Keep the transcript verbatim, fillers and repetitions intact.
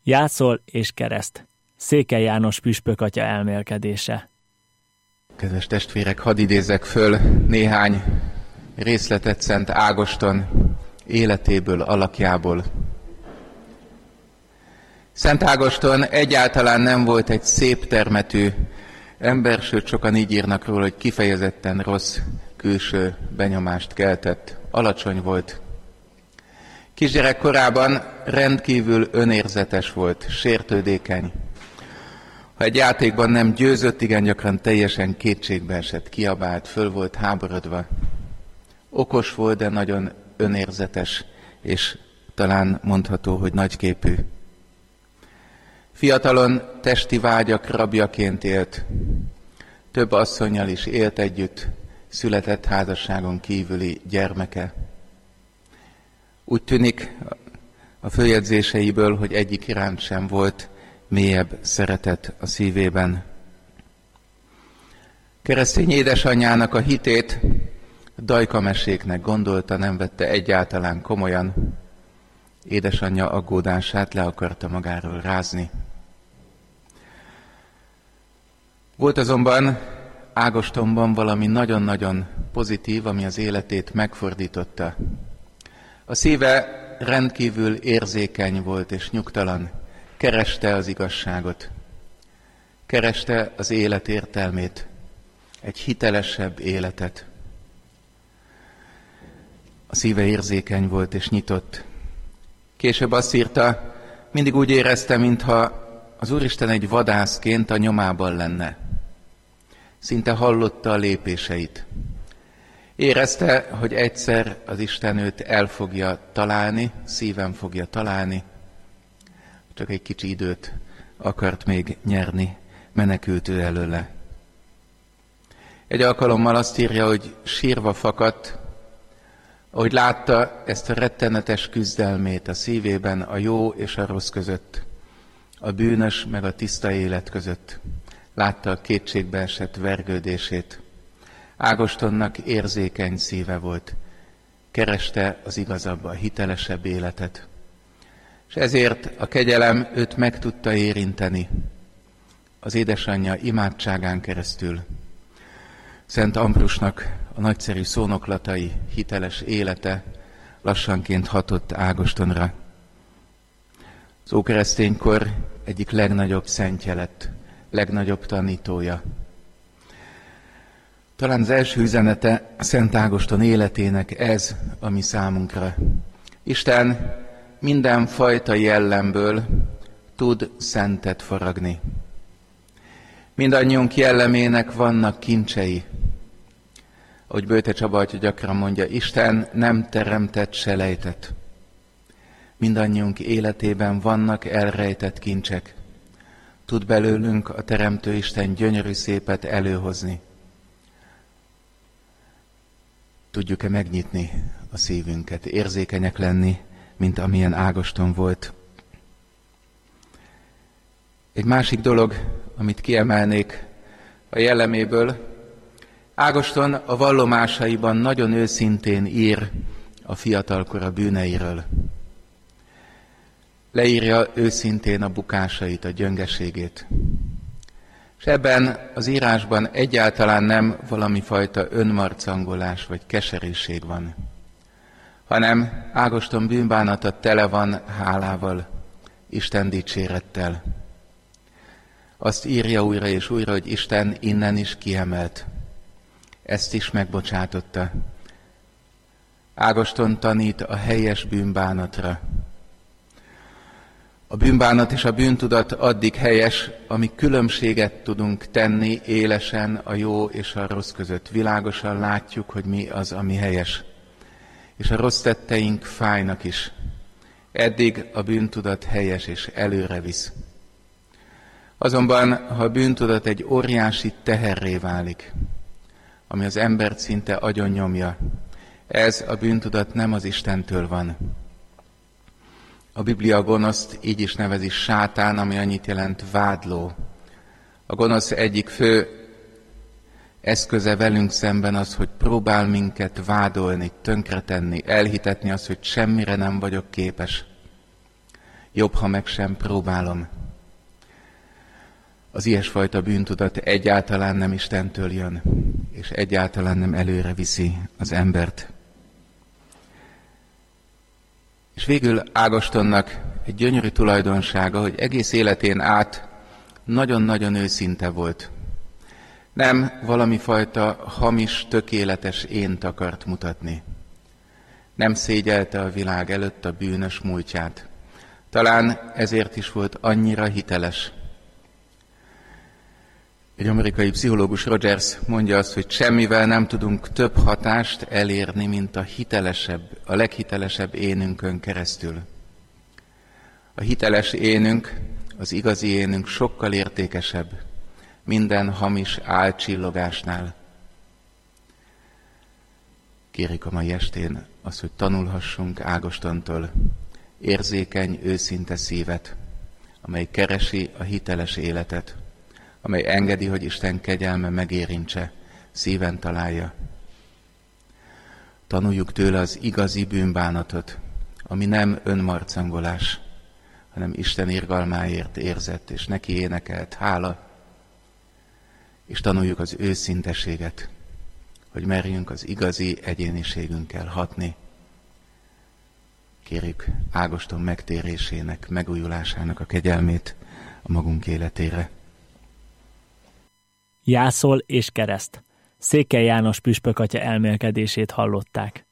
Jászol és kereszt. Székely János püspök atya elmélkedése. Kedves testvérek, hadd idézzek föl néhány részletet Szent Ágoston életéből, alakjából. Szent Ágoston egyáltalán nem volt egy szép termetű ember, sőt sokan így írnak róla, hogy kifejezetten rossz külső benyomást keltett. Alacsony volt. Kisgyerek korában rendkívül önérzetes volt, sértődékeny. Ha egy játékban nem győzött, igen gyakran teljesen kétségbe esett, kiabált, föl volt háborodva. Okos volt, de nagyon önérzetes, és talán mondható, hogy nagyképű. Fiatalon testi vágyak rabjaként élt. Több asszonnyal is élt együtt, született házasságon kívüli gyermeke. Úgy tűnik a följegyzéseiből, hogy egyik iránt sem volt mélyebb szeretet a szívében. Keresztény édesanyjának a hitét dajkameséknek gondolta, nem vette egyáltalán komolyan. Édesanyja aggódását le akarta magáról rázni. Volt azonban Ágostonban valami nagyon-nagyon pozitív, ami az életét megfordította. A szíve rendkívül érzékeny volt és nyugtalan. Kereste az igazságot. Kereste az élet értelmét. Egy hitelesebb életet. A szíve érzékeny volt és nyitott. Később azt írta, mindig úgy érezte, mintha az Úristen egy vadászként a nyomában lenne. Szinte hallotta a lépéseit. Érezte, hogy egyszer az Isten őt el fogja találni, szíven fogja találni. Csak egy kicsi időt akart még nyerni, menekült ő előle. Egy alkalommal azt írja, hogy sírva fakadt, ahogy látta ezt a rettenetes küzdelmét a szívében a jó és a rossz között, a bűnös meg a tiszta élet között. Látta a kétségbe esett vergődését. Ágostonnak érzékeny szíve volt. Kereste az igazabb, a hitelesebb életet. És ezért a kegyelem őt meg tudta érinteni az édesanyja imádságán keresztül. Szent Ambrusnak a nagyszerű szónoklatai, hiteles élete lassanként hatott Ágostonra. Az ókereszténykor egyik legnagyobb szentje lett, legnagyobb tanítója. Talán az első üzenete Szent Ágoston életének ez, ami számunkra. Isten mindenfajta jellemből tud szentet faragni. Mindannyiunk jellemének vannak kincsei. Ahogy Böjte Csaba atya gyakran mondja, Isten nem teremtett selejtet. Mindannyiunk életében vannak elrejtett kincsek. Tud belőlünk a Teremtő Isten gyönyörű szépet előhozni. Tudjuk-e megnyitni a szívünket, érzékenyek lenni, mint amilyen Ágoston volt. Egy másik dolog, amit kiemelnék a jelleméből, Ágoston a vallomásaiban nagyon őszintén ír a fiatalkora bűneiről. Leírja őszintén a bukásait, a gyöngeségét. És ebben az írásban egyáltalán nem valami fajta önmarcangolás vagy keserűség van, hanem Ágoston bűnbánata tele van hálával, Isten dicsérettel. Azt írja újra és újra, hogy Isten innen is kiemelt. Ezt is megbocsátotta. Ágoston tanít a helyes bűnbánatra. A bűnbánat és a bűntudat addig helyes, amíg különbséget tudunk tenni élesen a jó és a rossz között. Világosan látjuk, hogy mi az, ami helyes. És a rossz tetteink fájnak is. Eddig a bűntudat helyes és előre visz. Azonban, ha a bűntudat egy óriási teherré válik, ami az embert szinte agyonnyomja, ez a bűntudat nem az Istentől van. A Biblia a gonoszt így is nevezi sátán, ami annyit jelent vádló. A gonosz egyik fő eszköze velünk szemben az, hogy próbál minket vádolni, tönkretenni, elhitetni azt, hogy semmire nem vagyok képes. Jobb, ha meg sem próbálom. Az ilyesfajta bűntudat egyáltalán nem Istentől jön, és egyáltalán nem előre viszi az embert. És végül Ágostonnak egy gyönyörű tulajdonsága, hogy egész életén át nagyon-nagyon őszinte volt. Nem valami fajta hamis, tökéletes ént akart mutatni. Nem szégyelte a világ előtt a bűnös múltját. Talán ezért is volt annyira hiteles. Egy amerikai pszichológus, Rogers mondja azt, hogy semmivel nem tudunk több hatást elérni, mint a hitelesebb, a leghitelesebb énünkön keresztül. A hiteles énünk, az igazi énünk sokkal értékesebb minden hamis álcsillogásnál. Kérjük a mai estén azt, hogy tanulhassunk Ágostontól érzékeny, őszinte szívet, amely keresi a hiteles életet, amely engedi, hogy Isten kegyelme megérintse, szíven találja. Tanuljuk tőle az igazi bűnbánatot, ami nem önmarcangolás, hanem Isten irgalmáért érzett és neki énekelt hála, és tanuljuk az őszinteséget, hogy merjünk az igazi egyéniségünkkel hatni. Kérjük Ágoston megtérésének, megújulásának a kegyelmét a magunk életére. Jászol és kereszt. Székely János püspök atya elmélkedését hallották.